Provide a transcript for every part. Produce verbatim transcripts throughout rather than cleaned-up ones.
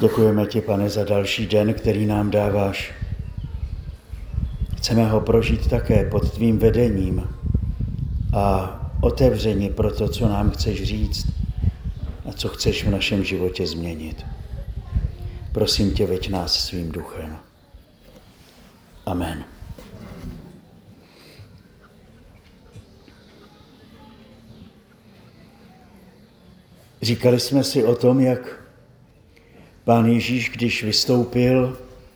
Děkujeme ti, Pane, za další den, který nám dáváš. Chceme ho prožít také pod tvým vedením a otevření pro to, co nám chceš říct a co chceš v našem životě změnit. Prosím tě, veď nás svým duchem. Amen. Říkali jsme si o tom, jak Pán Ježíš, když vystoupil,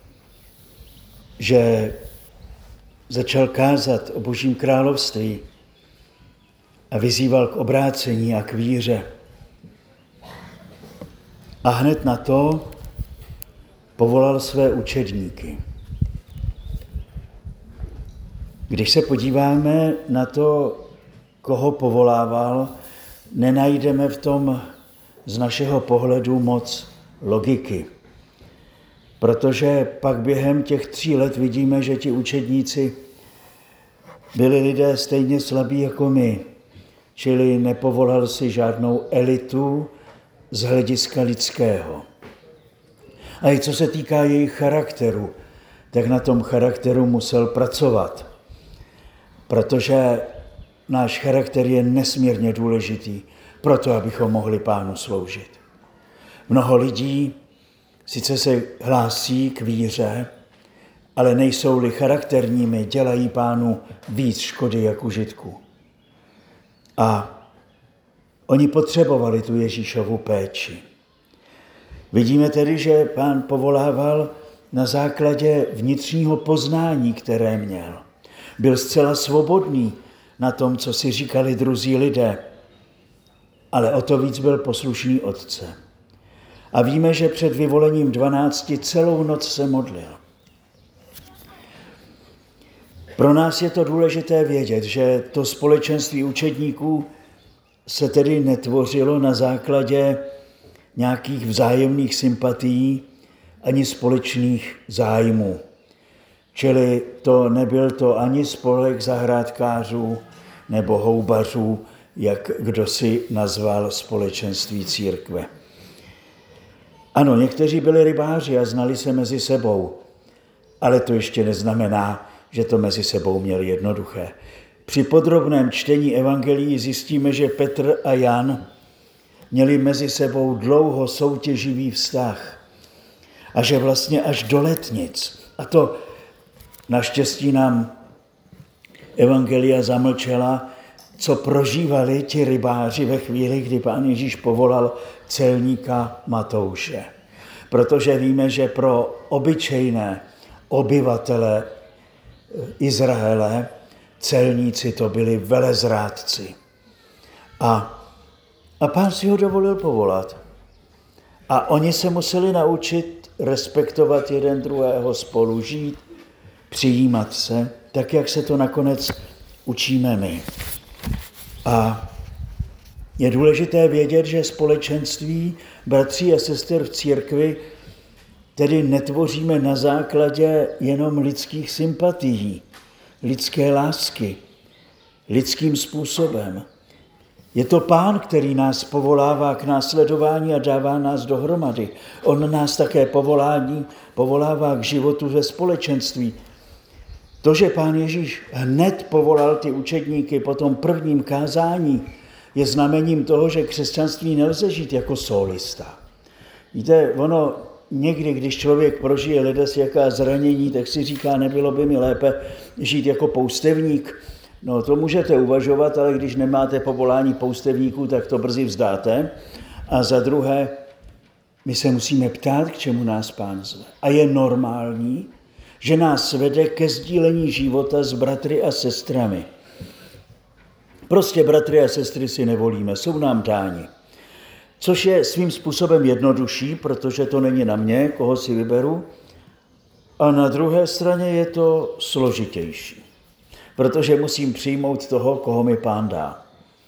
že začal kázat o Božím království a vyzýval k obrácení a k víře. A hned na to povolal své učedníky. Když se podíváme na to, koho povolával, nenajdeme v tom z našeho pohledu moc logiky. Protože pak během těch tří let vidíme, že ti učedníci byli lidé stejně slabí jako my, čili nepovolal si žádnou elitu z hlediska lidského. A i co se týká jejich charakteru, tak na tom charakteru musel pracovat. Protože náš charakter je nesmírně důležitý proto, abychom mohli Pánu sloužit. Mnoho lidí sice se hlásí k víře, ale nejsou-li charakterními, dělají Pánu víc škody jak užitku. A oni potřebovali tu Ježíšovu péči. Vidíme tedy, že Pán povolával na základě vnitřního poznání, které měl. Byl zcela svobodný na tom, co si říkali druzí lidé, ale o to víc byl poslušný Otce. A víme, že před vyvolením dvanácti celou noc se modlil. Pro nás je to důležité vědět, že to společenství učedníků se tedy netvořilo na základě nějakých vzájemných sympatií ani společných zájmů. Čili to nebyl to ani spolek zahrádkářů nebo houbařů, jak kdo si nazval společenství církve. Ano, někteří byli rybáři a znali se mezi sebou, ale to ještě neznamená, že to mezi sebou měli jednoduché. Při podrobném čtení evangelií zjistíme, že Petr a Jan měli mezi sebou dlouho soutěživý vztah a že vlastně až do letnic. A to naštěstí nám evangelia zamlčela, co prožívali ti rybáři ve chvíli, kdy Pán Ježíš povolal celníka Matouše. Protože víme, že pro obyčejné obyvatele Izraele celníci to byli velezrádci. A, a Pán si ho dovolil povolat. A oni se museli naučit respektovat jeden druhého, spolu žít, přijímat se, tak jak se to nakonec učíme my. A je důležité vědět, že společenství bratří a sester v církvi tedy netvoříme na základě jenom lidských sympatií, lidské lásky, lidským způsobem. Je to Pán, který nás povolává k následování a dává nás dohromady. On nás také povolání, povolává k životu ve společenství. To, že Pán Ježíš hned povolal ty učedníky po tom prvním kázání, je znamením toho, že křesťanství nelze žít jako solista. Víte, ono někdy, když člověk prožije ledas jaká zranění, tak si říká, nebylo by mi lépe žít jako poustevník. No to můžete uvažovat, ale když nemáte povolání poustevníků, tak to brzy vzdáte. A za druhé, my se musíme ptát, k čemu nás Pán zve. A je normální, že nás vede ke sdílení života s bratry a sestrami. Prostě bratry a sestry si nevolíme, jsou nám dáni. Což je svým způsobem jednodušší, protože to není na mě, koho si vyberu. A na druhé straně je to složitější, protože musím přijmout toho, koho mi Pán dá.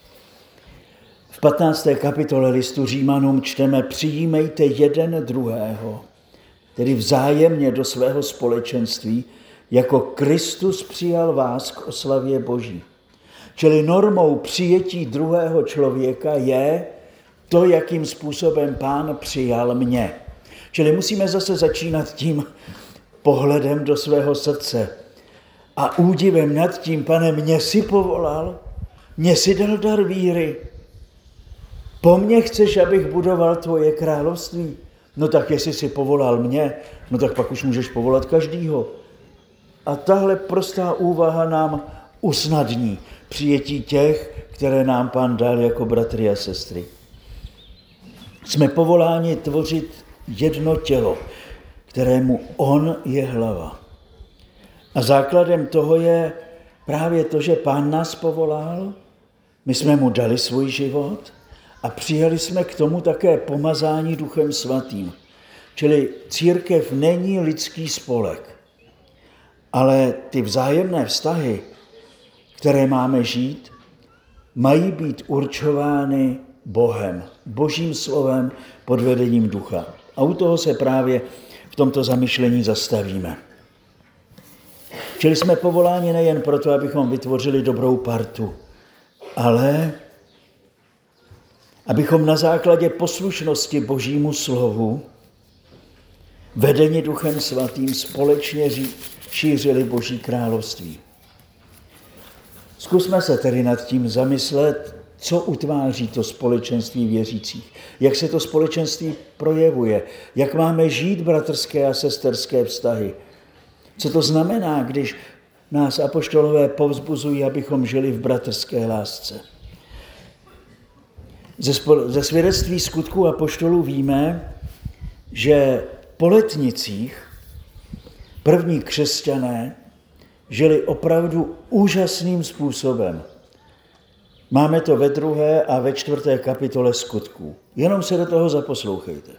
V patnácté kapitole listu Římanům čteme: přijímejte jeden druhého, tedy vzájemně do svého společenství, jako Kristus přijal vás k oslavě Boží. Čili normou přijetí druhého člověka je to, jakým způsobem Pán přijal mě. Čili musíme zase začínat tím pohledem do svého srdce a údivem nad tím, Pane, mě si povolal, mě si dal dar víry. Po mně chceš, abych budoval tvoje království? No tak jestli si povolal mě, no tak pak už můžeš povolat každýho. A tahle prostá úvaha nám usnadní přijetí těch, které nám Pán dal jako bratry a sestry. Jsme povoláni tvořit jedno tělo, kterému on je hlava. A základem toho je právě to, že Pán nás povolal, my jsme mu dali svůj život a přijali jsme k tomu také pomazání Duchem Svatým. Čili církev není lidský spolek, ale ty vzájemné vztahy, které máme žít, mají být určovány Bohem, Božím slovem pod vedením Ducha. A u toho se právě v tomto zamyšlení zastavíme. Čili jsme povoláni nejen proto, abychom vytvořili dobrou partu, ale abychom na základě poslušnosti Božímu slovu, vedeni Duchem Svatým, společně šířili Boží království. Zkusme se tedy nad tím zamyslet, co utváří to společenství věřících, jak se to společenství projevuje, jak máme žít bratrské a sesterské vztahy. Co to znamená, když nás apoštolové povzbuzují, abychom žili v bratrské lásce. Ze, spol- ze svědectví skutků apoštolů víme, že po letnicích první křesťané žili opravdu úžasným způsobem. Máme to ve druhé a ve čtvrté kapitole skutků. Jenom se do toho zaposlouchejte.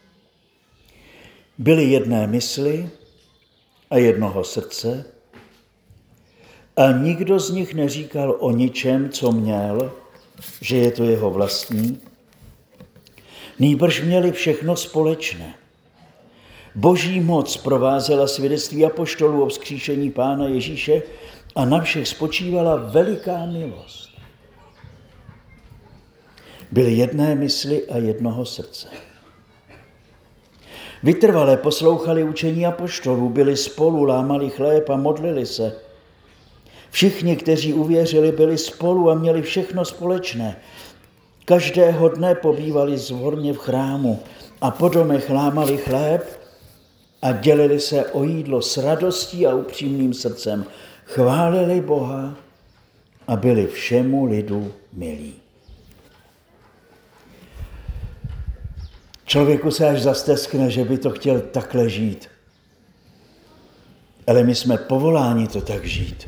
Byli jedné mysli a jednoho srdce a nikdo z nich neříkal o ničem, co měl, že je to jeho vlastní. Nýbrž měli všechno společné. Boží moc provázela svědectví apoštolů o vzkříšení Pána Ježíše a na všech spočívala veliká milost. Byli jedné mysli a jednoho srdce. Vytrvale poslouchali učení apoštolů, byli spolu, lámali chléb a modlili se. Všichni, kteří uvěřili, byli spolu a měli všechno společné. Každého dne pobývali zvorně v chrámu a po domech lámali chléb a dělili se o jídlo s radostí a upřímným srdcem. Chválili Boha a byli všemu lidu milí. Člověku se až zasteskne, že by to chtěl takhle žít. Ale my jsme povoláni to tak žít.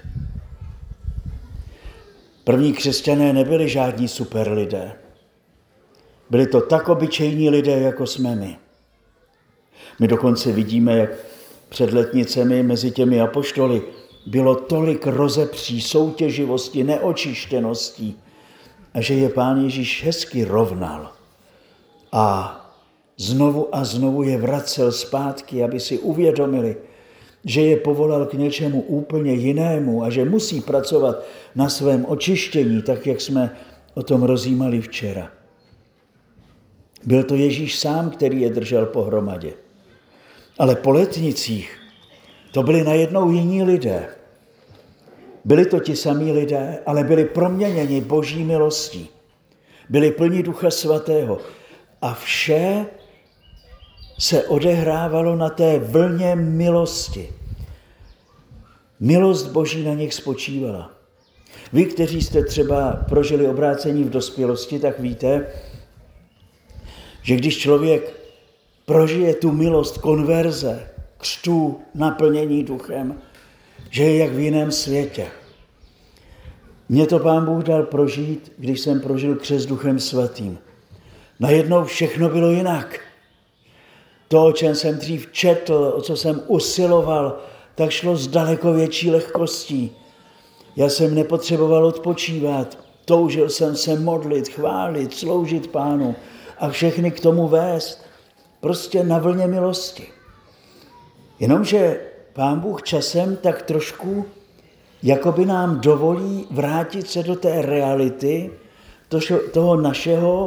První křesťané nebyli žádní super lidé. Byli to tak obyčejní lidé, jako jsme my. My dokonce vidíme, jak před letnicemi mezi těmi apoštoly bylo tolik rozepří, soutěživosti, neočištěností a že je Pán Ježíš hezky rovnal. A znovu a znovu je vracel zpátky, aby si uvědomili, že je povolal k něčemu úplně jinému a že musí pracovat na svém očištění, tak jak jsme o tom rozjímali včera. Byl to Ježíš sám, který je držel pohromadě. Ale po letnicích to byli najednou jiní lidé. Byli to ti samí lidé, ale byli proměněni Boží milostí. Byli plní Ducha Svatého. A vše se odehrávalo na té vlně milosti. Milost Boží na nich spočívala. Vy, kteří jste třeba prožili obrácení v dospělosti, tak víte, že když člověk prožije tu milost konverze, křtu, naplnění duchem, že je jak v jiném světě. Mně to Pán Bůh dal prožít, když jsem prožil křest Duchem Svatým. Najednou všechno bylo jinak. To, o čem jsem dřív četl, o co jsem usiloval, tak šlo s daleko větší lehkostí. Já jsem nepotřeboval odpočívat, toužil jsem se modlit, chválit, sloužit Pánu a všechny k tomu vést. Prostě na vlně milosti. Jenomže Pán Bůh časem tak trošku jakoby nám dovolí vrátit se do té reality toho našeho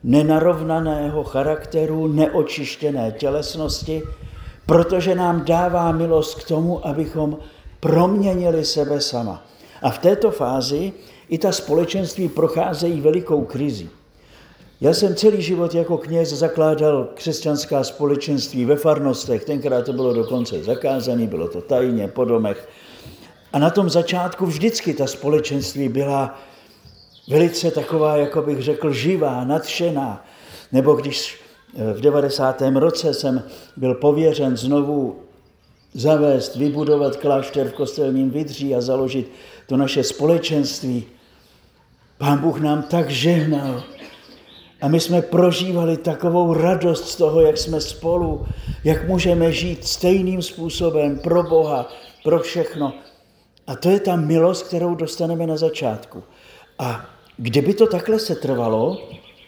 nenarovnaného charakteru, neočištěné tělesnosti, protože nám dává milost k tomu, abychom proměnili sebe sama. A v této fázi i ta společenství procházejí velikou krizi. Já jsem celý život jako kněz zakládal křesťanská společenství ve farnostech, tenkrát to bylo dokonce zakázané, bylo to tajně, po domech. A na tom začátku vždycky ta společenství byla velice taková, jako bych řekl, živá, nadšená. Nebo když v devadesátém roce jsem byl pověřen znovu zavést, vybudovat klášter v Kostelním Vydří a založit to naše společenství. Pán Bůh nám tak žehnal. A my jsme prožívali takovou radost z toho, jak jsme spolu, jak můžeme žít stejným způsobem pro Boha, pro všechno. A to je ta milost, kterou dostaneme na začátku. A kdyby to takhle se trvalo,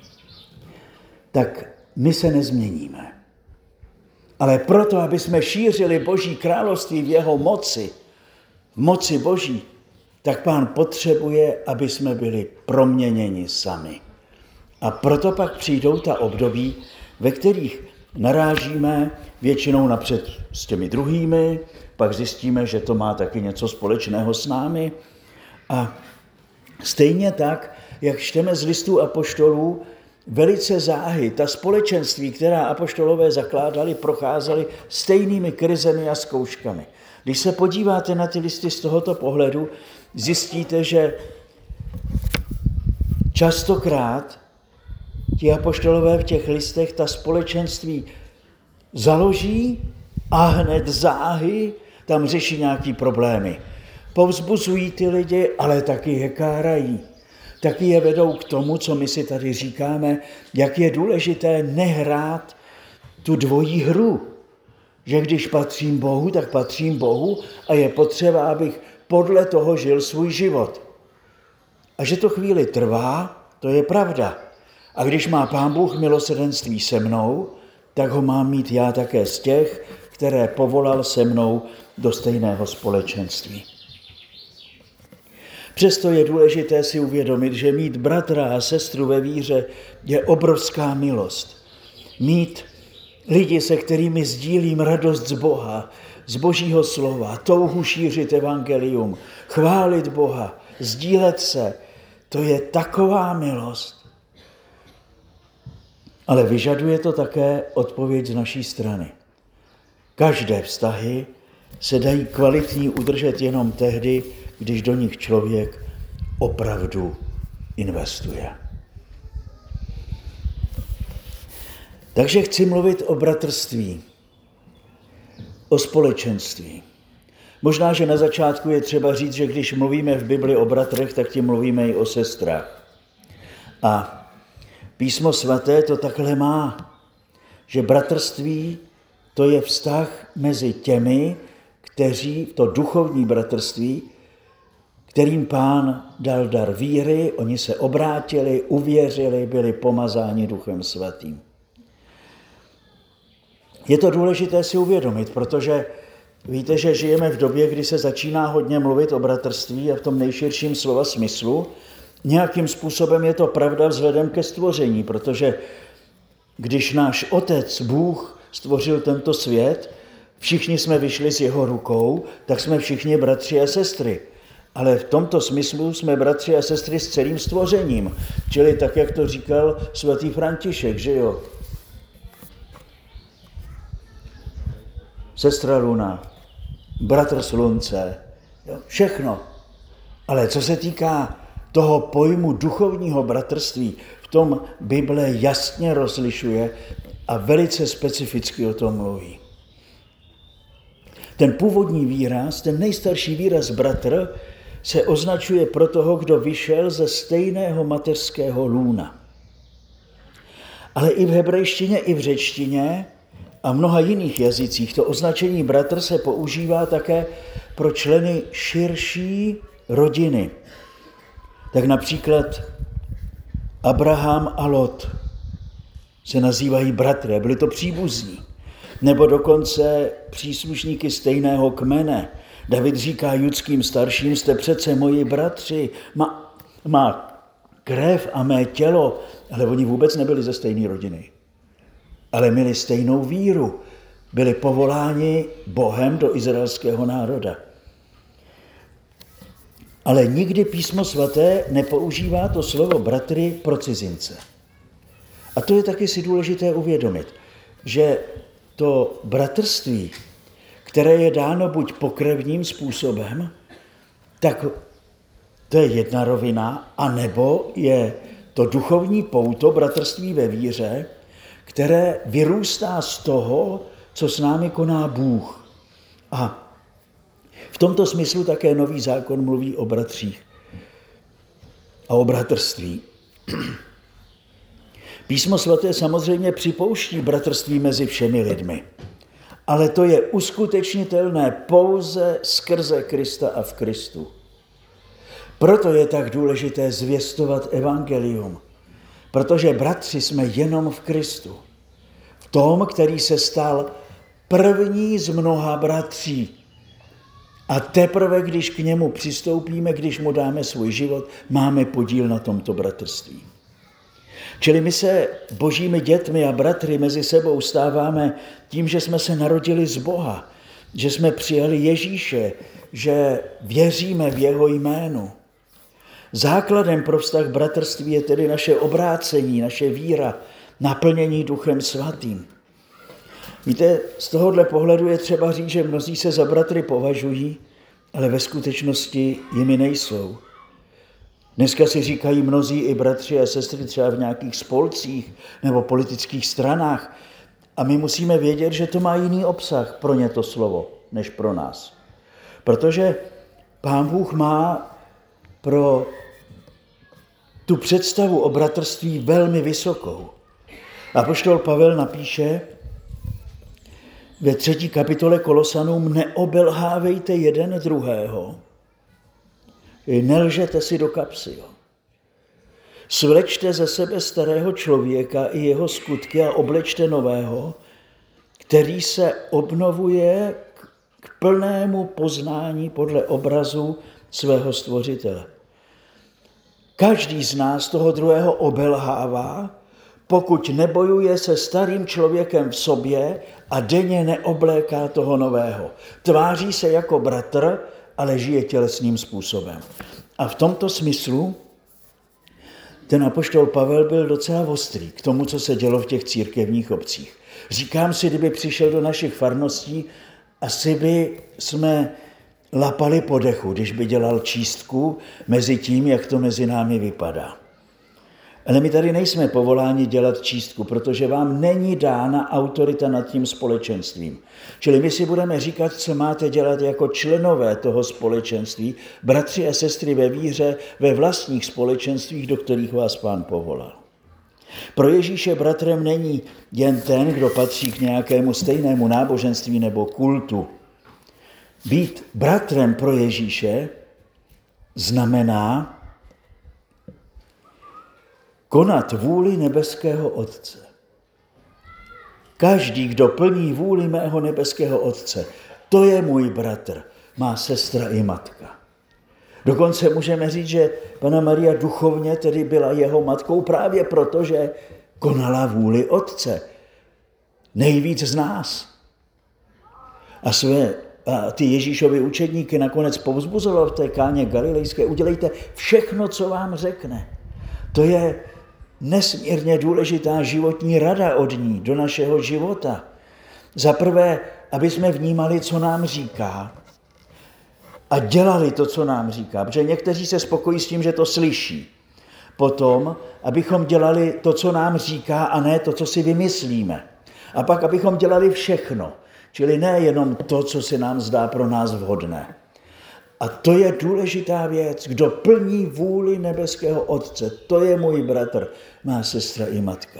tak my se nezměníme. Ale proto, aby jsme šířili Boží království v jeho moci, v moci Boží, tak Pán potřebuje, aby jsme byli proměněni sami. A proto pak přijdou ta období, ve kterých narážíme většinou napřed s těmi druhými, pak zjistíme, že to má taky něco společného s námi. A stejně tak, jak čteme z listů apoštolů, velice záhy, ta společenství, která apoštolové zakládali, procházely stejnými krizemi a zkouškami. Když se podíváte na ty listy z tohoto pohledu, zjistíte, že častokrát ti apoštolové v těch listech ta společenství založí a hned záhy tam řeší nějaký problémy. Povzbuzují ty lidi, ale taky je kárají. Taky je vedou k tomu, co my si tady říkáme, jak je důležité nehrát tu dvojí hru. Že když patřím Bohu, tak patřím Bohu a je potřeba, abych podle toho žil svůj život. A že to chvíli trvá, to je pravda. A když má Pán Bůh milosrdenství se mnou, tak ho mám mít já také z těch, které povolal se mnou do stejného společenství. Přesto je důležité si uvědomit, že mít bratra a sestru ve víře je obrovská milost. Mít lidi, se kterými sdílím radost z Boha, z Božího slova, touhu šířit evangelium, chválit Boha, sdílet se, to je taková milost. Ale vyžaduje to také odpověď z naší strany. Každé vztahy se dají kvalitní udržet jenom tehdy, když do nich člověk opravdu investuje. Takže chci mluvit o bratrství, o společenství. Možná, že na začátku je třeba říct, že když mluvíme v Bibli o bratrech, tak tím mluvíme i o sestrách. A Písmo svaté to takhle má, že bratrství to je vztah mezi těmi, kteří, to duchovní bratrství, kterým Pán dal dar víry, oni se obrátili, uvěřili, byli pomazáni Duchem svatým. Je to důležité si uvědomit, protože víte, že žijeme v době, kdy se začíná hodně mluvit o bratrství a v tom nejširším slova smyslu. Nějakým způsobem je to pravda vzhledem ke stvoření, protože když náš Otec, Bůh, stvořil tento svět, všichni jsme vyšli z jeho rukou, tak jsme všichni bratři a sestry. Ale v tomto smyslu jsme bratři a sestry s celým stvořením. Čili tak, jak to říkal svatý František, že jo? Sestra Luna, bratr Slunce, jo? Všechno. Ale co se týká toho pojmu duchovního bratrství, v tom Bible jasně rozlišuje a velice specificky o tom mluví. Ten původní výraz, ten nejstarší výraz bratr, se označuje pro toho, kdo vyšel ze stejného mateřského lůna. Ale i v hebrejštině, i v řečtině a mnoha jiných jazycích to označení bratr se používá také pro členy širší rodiny. Tak například Abraham a Lot se nazývají bratry, byli to příbuzní. Nebo dokonce příslušníky stejného kmene. David říká judským starším, jste přece moji bratři. Má, má krev a mé tělo, ale oni vůbec nebyli ze stejné rodiny. Ale měli stejnou víru. Byli povoláni Bohem do izraelského národa. Ale nikdy Písmo svaté nepoužívá to slovo bratry pro cizince. A to je taky si důležité uvědomit, že to bratrství, které je dáno buď pokrevním způsobem, tak to je jedna rovina, anebo je to duchovní pouto, bratrství ve víře, které vyrůstá z toho, co s námi koná Bůh. A v tomto smyslu také Nový zákon mluví o bratřích a o bratrství. Písmo svaté samozřejmě připouští bratrství mezi všemi lidmi, ale to je uskutečnitelné pouze skrze Krista a v Kristu. Proto je tak důležité zvěstovat evangelium, protože bratři jsme jenom v Kristu. V tom, který se stal první z mnoha bratří. A teprve, když k němu přistoupíme, když mu dáme svůj život, máme podíl na tomto bratrství. Čili my se božími dětmi a bratry mezi sebou stáváme tím, že jsme se narodili z Boha, že jsme přijali Ježíše, že věříme v jeho jménu. Základem pro vztah bratrství je tedy naše obrácení, naše víra, naplnění Duchem Svatým. Víte, z tohohle pohledu je třeba říct, že mnozí se za bratry považují, ale ve skutečnosti jimi nejsou. Dneska si říkají mnozí i bratři a sestry třeba v nějakých spolcích nebo politických stranách a my musíme vědět, že to má jiný obsah pro ně to slovo, než pro nás. Protože Pán Bůh má pro tu představu o bratrství velmi vysokou. Apoštol Pavel napíše ve třetí kapitole Kolosanům: neobelhávejte jeden druhého, nelžete si do kapsy. Jo. Svlečte ze sebe starého člověka i jeho skutky a oblečte nového, který se obnovuje k plnému poznání podle obrazu svého stvořitele. Každý z nás toho druhého obelhává, pokud nebojuje se starým člověkem v sobě a denně neobléká toho nového. Tváří se jako bratr, ale žije tělesným způsobem. A v tomto smyslu ten apoštol Pavel byl docela ostrý k tomu, co se dělo v těch církevních obcích. Říkám si, kdyby přišel do našich farností, asi by jsme lapali po dechu, když by dělal čístku mezi tím, jak to mezi námi vypadá. Ale my tady nejsme povoláni dělat čístku, protože vám není dána autorita nad tím společenstvím. Čili my si budeme říkat, co máte dělat jako členové toho společenství, bratři a sestry ve víře, ve vlastních společenstvích, do kterých vás Pán povolal. Pro Ježíše bratrem není jen ten, kdo patří k nějakému stejnému náboženství nebo kultu. Být bratrem pro Ježíše znamená konat vůli nebeského Otce. Každý, kdo plní vůli mého nebeského Otce, to je můj bratr, má sestra i matka. Dokonce můžeme říct, že Panna Maria duchovně tedy byla jeho matkou právě proto, že konala vůli Otce. Nejvíc z nás. A své a ty Ježíšovy učedníky nakonec povzbuzoval v té Káně Galilejské: udělejte všechno, co vám řekne. To je nesmírně důležitá životní rada od ní do našeho života. Za prvé, aby jsme vnímali, co nám říká a dělali to, co nám říká, protože někteří se spokojí s tím, že to slyší. Potom, abychom dělali to, co nám říká, a ne to, co si vymyslíme. A pak, abychom dělali všechno, čili ne jenom to, co se nám zdá pro nás vhodné. A to je důležitá věc. Kdo plní vůli nebeského Otce, to je můj bratr, má sestra i matka.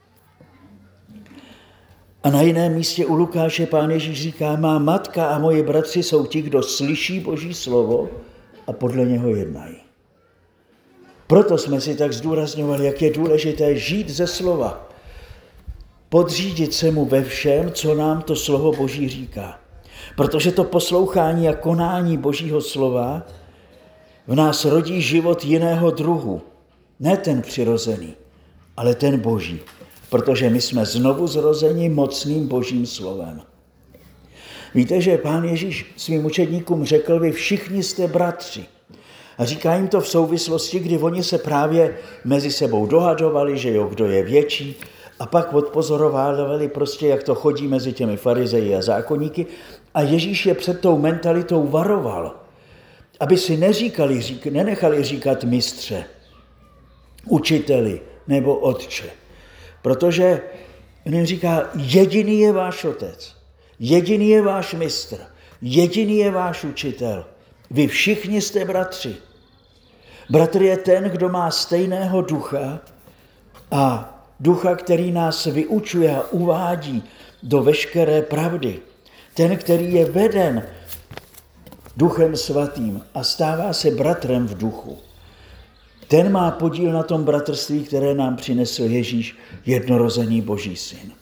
A na jiném místě u Lukáše Pán Ježíš říká: má matka a moji bratři jsou ti, kdo slyší Boží slovo a podle něho jednají. Proto jsme si tak zdůrazňovali, jak je důležité žít ze slova. Podřídit se mu ve všem, co nám to slovo Boží říká. Protože to poslouchání a konání Božího slova v nás rodí život jiného druhu, Ne ten přirozený, ale ten boží. Protože my jsme znovu zrozeni mocným božím slovem. Víte, že Pán Ježíš svým učedníkům řekl, vy všichni jste bratři. A říká jim to v souvislosti, kdy oni se právě mezi sebou dohadovali, že jo, kdo je větší, a pak odpozorovali prostě, jak to chodí mezi těmi farizeji a zákonníky. A Ježíš je před tou mentalitou varoval, aby si neříkali, řík, nenechali říkat mistře, učiteli nebo otče. Protože on jim říká, jediný je váš otec, jediný je váš mistr, jediný je váš učitel. Vy všichni jste bratři. Bratr je ten, kdo má stejného ducha a ducha, který nás vyučuje a uvádí do veškeré pravdy. Ten, který je veden Duchem Svatým a stává se bratrem v duchu. Ten má podíl na tom bratrství, které nám přinesl Ježíš, jednorozený Boží syn.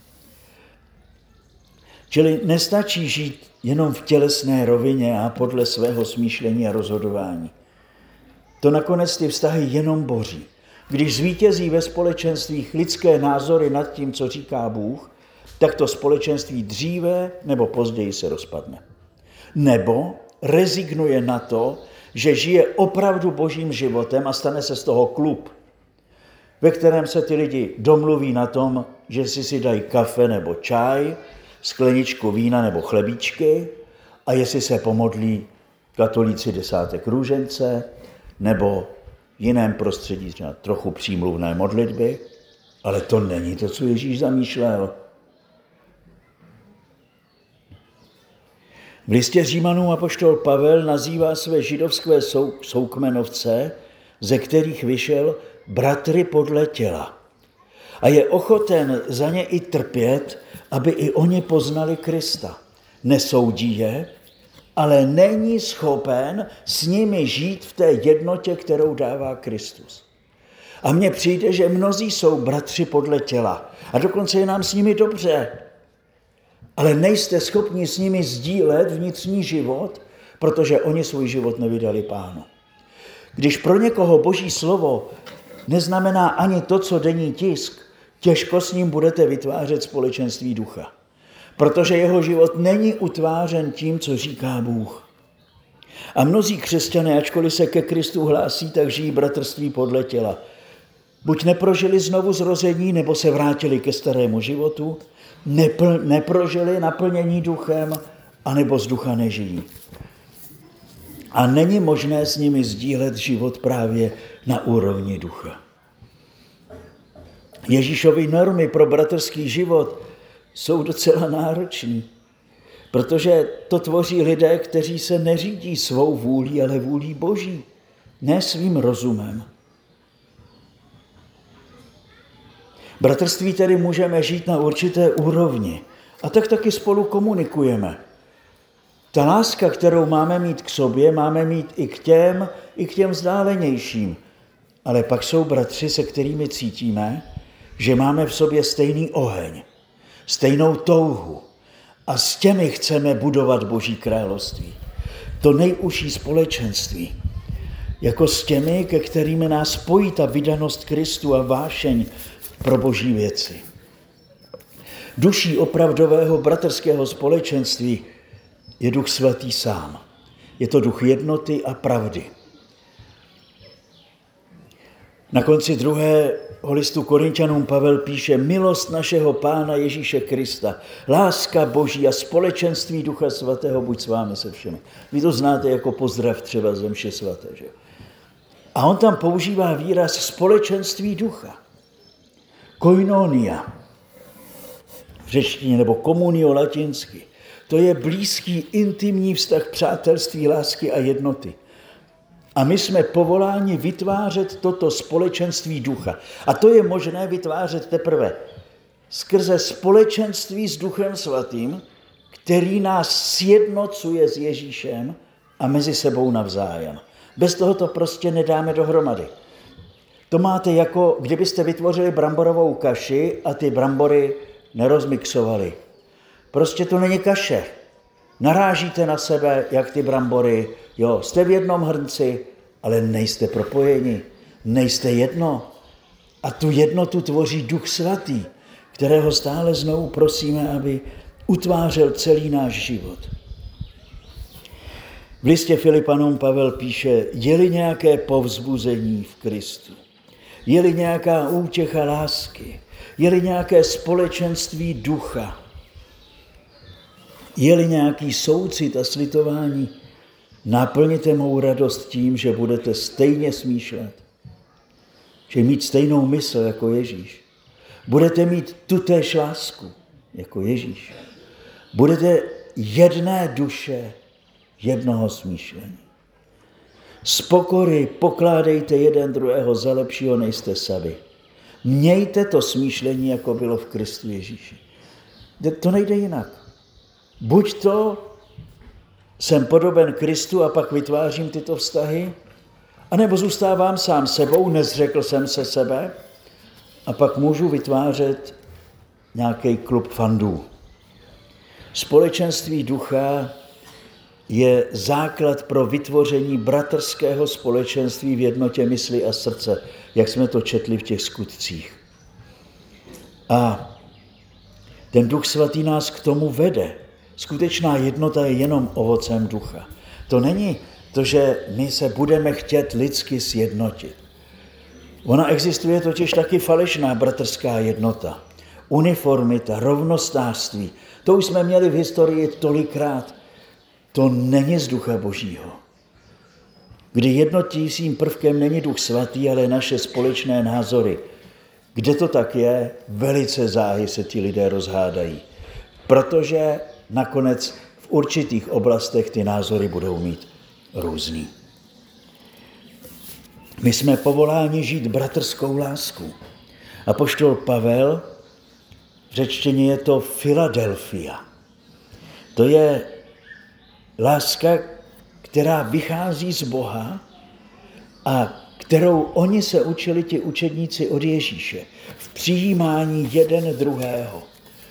Čili nestačí žít jenom v tělesné rovině a podle svého smýšlení a rozhodování. To nakonec ty vztahy jenom boří. Když zvítězí ve společenstvích lidské názory nad tím, co říká Bůh, tak to společenství dříve nebo později se rozpadne. Nebo rezignuje na to, že žije opravdu božím životem a stane se z toho klub, ve kterém se ty lidi domluví na tom, že si si dají kafe nebo čaj, skleničku vína nebo chlebíčky a jestli se pomodlí katolíci desátek růžence nebo v jiném prostředí třeba trochu přímluvné modlitby, ale to není to, co Ježíš zamýšlel. V listě Římanům apoštol Pavel nazývá své židovské sou, soukmenovce, ze kterých vyšel, bratry podle těla. A je ochoten za ně i trpět, aby i oni poznali Krista. Nesoudí je, ale není schopen s nimi žít v té jednotě, kterou dává Kristus. A mně přijde, že mnozí jsou bratři podle těla. A dokonce je nám s nimi dobře. Ale nejste schopni s nimi sdílet vnitřní život, protože oni svůj život nevydali Pánu. Když pro někoho Boží slovo neznamená ani to, co denní tisk, těžko s ním budete vytvářet společenství ducha. Protože jeho život není utvářen tím, co říká Bůh. A mnozí křesťané, ačkoliv se ke Kristu hlásí, tak žijí bratrství podle těla. Buď neprožili znovu zrození, nebo se vrátili ke starému životu, nepl, neprožili naplnění duchem, anebo z ducha nežijí. A není možné s nimi sdílet život právě na úrovni ducha. Ježíšovy normy pro bratrský život jsou docela náročný, protože to tvoří lidé, kteří se neřídí svou vůlí, ale vůlí Boží, ne svým rozumem. Bratrství tedy můžeme žít na určité úrovni a tak taky spolu komunikujeme. Ta láska, kterou máme mít k sobě, máme mít i k těm, i k těm vzdálenějším. Ale pak jsou bratři, se kterými cítíme, že máme v sobě stejný oheň, stejnou touhu a s těmi chceme budovat Boží království. To nejužší společenství, jako s těmi, ke kterými nás spojí ta vydanost Kristu a vášeň pro Boží věci. Duší opravdového bratrského společenství je Duch Svatý sám. Je to duch jednoty a pravdy. Na konci druhého listu Korinťanům Pavel píše: milost našeho Pána Ježíše Krista, láska Boží a společenství Ducha Svatého buď s vámi se všemi. Vy to znáte jako pozdrav třeba ze mše svaté, že? A on tam používá výraz společenství ducha. Koinonia v řečtině nebo komunio latinsky. To je blízký, intimní vztah přátelství, lásky a jednoty. A my jsme povoláni vytvářet toto společenství ducha. A to je možné vytvářet teprve skrze společenství s Duchem Svatým, který nás sjednocuje s Ježíšem a mezi sebou navzájem. Bez toho to prostě nedáme dohromady. To máte jako, kdybyste vytvořili bramborovou kaši a ty brambory nerozmixovali. Prostě to není kaše. Narážíte na sebe, jak ty brambory. Jo, jste v jednom hrnci, ale nejste propojeni. nejste jedno. A tu jednotu tvoří Duch Svatý, kterého stále znovu prosíme, aby utvářel celý náš život. V listě Filipanům Pavel píše, je-li nějaké povzbuzení v Kristu, je-li nějaká útěcha lásky, je-li nějaké společenství ducha, je-li nějaký soucit a slitování, naplněte mou radost tím, že budete stejně smýšlet, že mít stejnou mysl jako Ježíš. Budete mít tutéž lásku jako Ježíš. Budete jedné duše, jednoho smýšlení. Z pokory pokládejte jeden druhého za lepšího, nejste sami. Mějte to smýšlení, jako bylo v Kristu Ježíši. To nejde jinak. Buď to jsem podoben Kristu a pak vytvářím tyto vztahy, anebo zůstávám sám sebou, nezřekl jsem se sebe a pak můžu vytvářet nějaký klub fandů. Společenství ducha je základ pro vytvoření bratrského společenství v jednotě mysli a srdce, jak jsme to četli v těch skutcích. A ten Duch Svatý nás k tomu vede. Skutečná jednota je jenom ovocem ducha. To není to, že my se budeme chtět lidsky sjednotit. Ona existuje totiž taky falešná bratrská jednota. Uniformita, rovnostářství. To už jsme měli v historii tolikrát. To není z Ducha Božího. Kdy jednotícím prvkem není Duch Svatý, ale naše společné názory. Kde to tak je, velice záhy se ti lidé rozhádají. Protože nakonec v určitých oblastech ty názory budou mít různý. My jsme povoláni žít bratrskou lásku. Apoštol Pavel, v řečtině je to Filadelfia. To je láska, která vychází z Boha a kterou oni se učili, ti učedníci od Ježíše, v přijímání jeden druhého.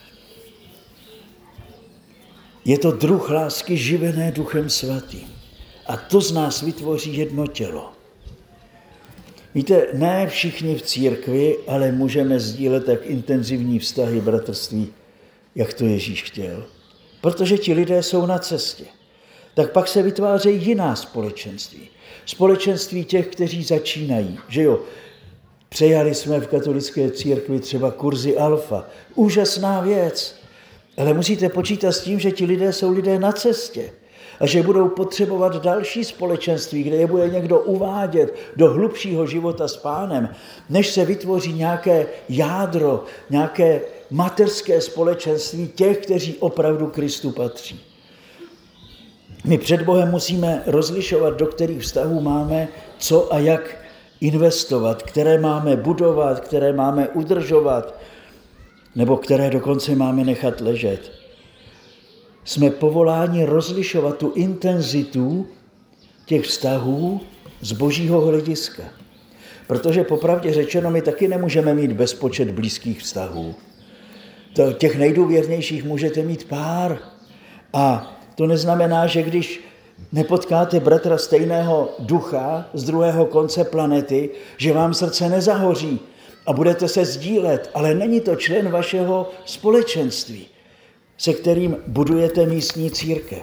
Je to druh lásky živené Duchem Svatým. A to z nás vytvoří jedno tělo. Víte, ne všichni v církvi, ale můžeme sdílet tak intenzivní vztahy bratrství, jak to Ježíš chtěl. Protože ti lidé jsou na cestě. Tak pak se vytvářejí jiná společenství. Společenství těch, kteří začínají. Že jo, přejali jsme v katolické církvi třeba kurzy alfa. Úžasná věc. Ale musíte počítat s tím, že ti lidé jsou lidé na cestě. A že budou potřebovat další společenství, kde je bude někdo uvádět do hlubšího života s Pánem, než se vytvoří nějaké jádro, nějaké mateřské společenství těch, kteří opravdu Kristu patří. My před Bohem musíme rozlišovat, do kterých vztahů máme co a jak investovat, které máme budovat, které máme udržovat, nebo které dokonce máme nechat ležet. Jsme povoláni rozlišovat tu intenzitu těch vztahů z božího hlediska. Protože popravdě řečeno, my taky nemůžeme mít bezpočet blízkých vztahů. To, těch nejdůvěrnějších můžete mít pár. A to neznamená, že když nepotkáte bratra stejného ducha z druhého konce planety, že vám srdce nezahoří a budete se sdílet, ale není to člen vašeho společenství, se kterým budujete místní církev.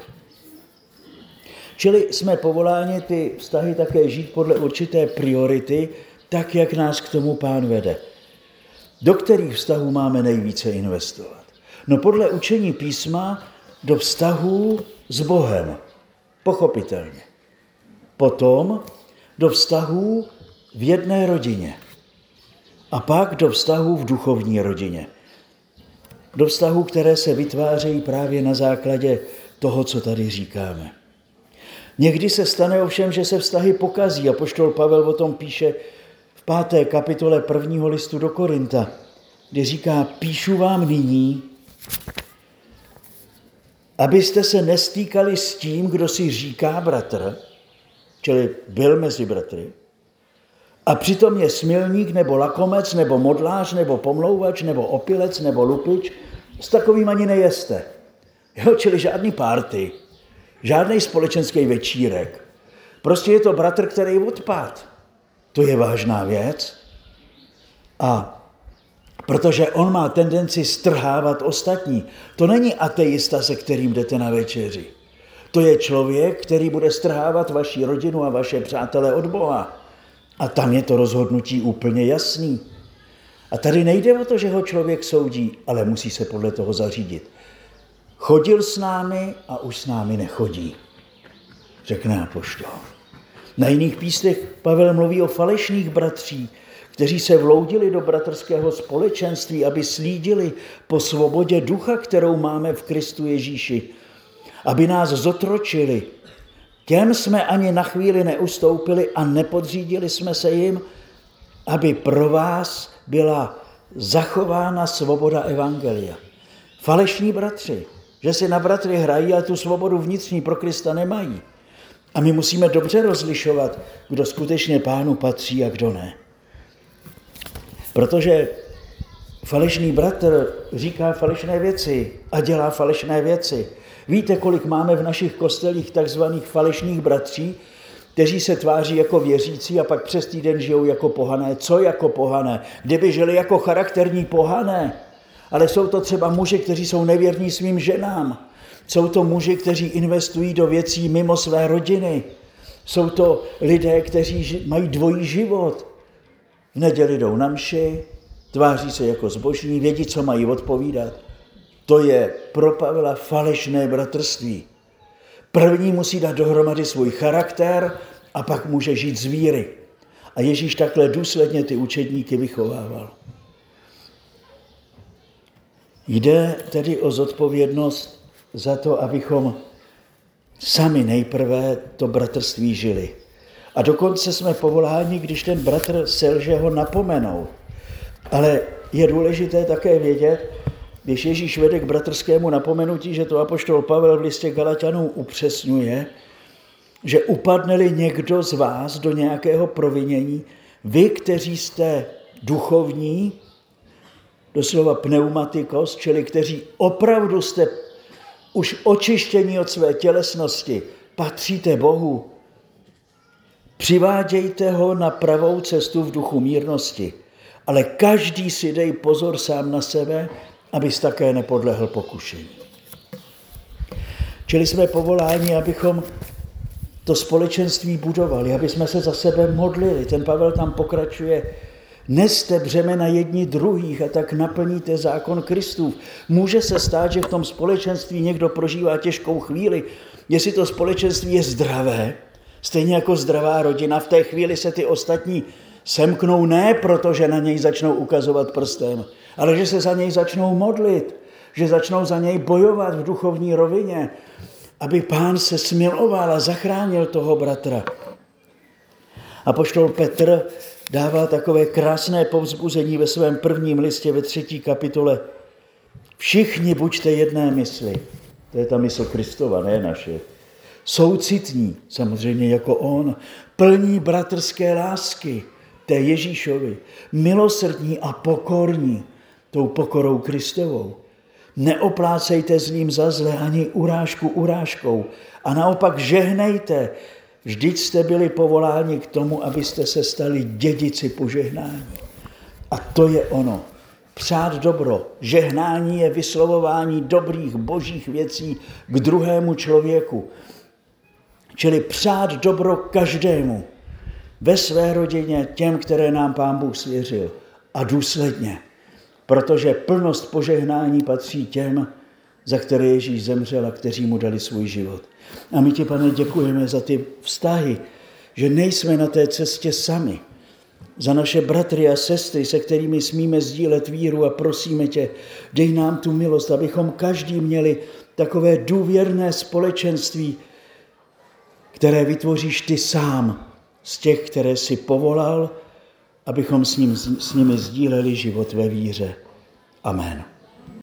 Čili jsme povoláni ty vztahy také žít podle určité priority, tak, jak nás k tomu Pán vede. Do kterých vztahů máme nejvíce investovat? No podle učení písma do vztahů s Bohem, pochopitelně. Potom do vztahů v jedné rodině. A pak do vztahů v duchovní rodině. Do vztahů, které se vytvářejí právě na základě toho, co tady říkáme. Někdy se stane ovšem, že se vztahy pokazí. Apoštol Pavel o tom píše v páté kapitole prvního listu do Korinta, kde říká, píšu vám nyní, abyste se nestýkali s tím, kdo si říká bratr, čili byl mezi bratry, a přitom je smilník, nebo lakomec, nebo modlář, nebo pomlouvač, nebo opilec, nebo lupič, s takovým ani nejeste. Jo, čili žádný party, žádný společenský večírek. Prostě je to bratr, který odpad. To je vážná věc. A protože on má tendenci strhávat ostatní. To není ateista, se kterým jdete na večeři. To je člověk, který bude strhávat vaši rodinu a vaše přátele od Boha. A tam je to rozhodnutí úplně jasný. A tady nejde o to, že ho člověk soudí, ale musí se podle toho zařídit. Chodil s námi a už s námi nechodí, řekne apoštol. Na jiných písmech Pavel mluví o falešných bratří, kteří se vloudili do bratrského společenství, aby slídili po svobodě ducha, kterou máme v Kristu Ježíši, aby nás zotročili. Těm jsme ani na chvíli neustoupili a nepodřídili jsme se jim, aby pro vás byla zachována svoboda evangelia. Falešní bratři, že si na bratry hrají a tu svobodu vnitřní pro Krista nemají. A my musíme dobře rozlišovat, kdo skutečně Pánu patří a kdo ne. Protože falešný bratr říká falešné věci a dělá falešné věci. Víte, kolik máme v našich kostelích takzvaných falešných bratří, kteří se tváří jako věřící a pak přes týden žijou jako pohané. Co jako pohané? Kdyby žili jako charakterní pohané, ale jsou to třeba muži, kteří jsou nevěrní svým ženám. Jsou to muži, kteří investují do věcí mimo své rodiny. Jsou to lidé, kteří mají dvojí život. V neděli jdou na mši, tváří se jako zbožní, vědí, co mají odpovídat. To je pro Pavla falešné bratrství. První musí dát dohromady svůj charakter a pak může žít z víry. A Ježíš takhle důsledně ty učedníky vychovával. Jde tedy o zodpovědnost za to, abychom sami nejprve to bratrství žili. A dokonce jsme povoláni, když ten bratr selže, ho napomenout. Ale je důležité také vědět, když Ježíš vede k bratrskému napomenutí, že to apoštol Pavel v listě Galaťanům upřesňuje, že upadne-li někdo z vás do nějakého provinění, vy, kteří jste duchovní, doslova pneumatikos, čili kteří opravdu jste už očištění od své tělesnosti, patříte Bohu, přivádějte ho na pravou cestu v duchu mírnosti, ale každý si dej pozor sám na sebe, abys také nepodlehl pokušení. Čili jsme povoláni, abychom to společenství budovali, aby jsme se za sebe modlili. Ten Pavel tam pokračuje, neste břemena jedni druhých a tak naplníte zákon Kristův. Může se stát, že v tom společenství někdo prožívá těžkou chvíli. Jestli to společenství je zdravé, stejně jako zdravá rodina, v té chvíli se ty ostatní semknou ne proto, že na něj začnou ukazovat prstem, ale že se za něj začnou modlit, že začnou za něj bojovat v duchovní rovině, aby Pán se smiloval a zachránil toho bratra. Apoštol Petr dává takové krásné povzbuzení ve svém prvním listě ve třetí kapitole. Všichni buďte jedné mysli. To je ta mysl Kristova, ne naše. Soucitní, samozřejmě jako on, plní bratrské lásky, té Ježíšovi, milosrdní a pokorní, tou pokorou Kristovou. Neoplácejte zlým za zlé ani urážku urážkou a naopak žehnejte. Vždyť jste byli povoláni k tomu, abyste se stali dědici požehnání. A to je ono. Přát dobro. Žehnání je vyslovování dobrých božích věcí k druhému člověku. Čili přát dobro každému ve své rodině, těm, které nám Pán Bůh svěřil. A důsledně. Protože plnost požehnání patří těm, za které Ježíš zemřel a kteří mu dali svůj život. A my ti, Pane, děkujeme za ty vztahy, že nejsme na té cestě sami. Za naše bratry a sestry, se kterými smíme sdílet víru a prosíme tě, dej nám tu milost, abychom každý měli takové důvěrné společenství, které vytvoříš ty sám z těch, které jsi povolal, abychom s, ním, s nimi sdíleli život ve víře. Amen.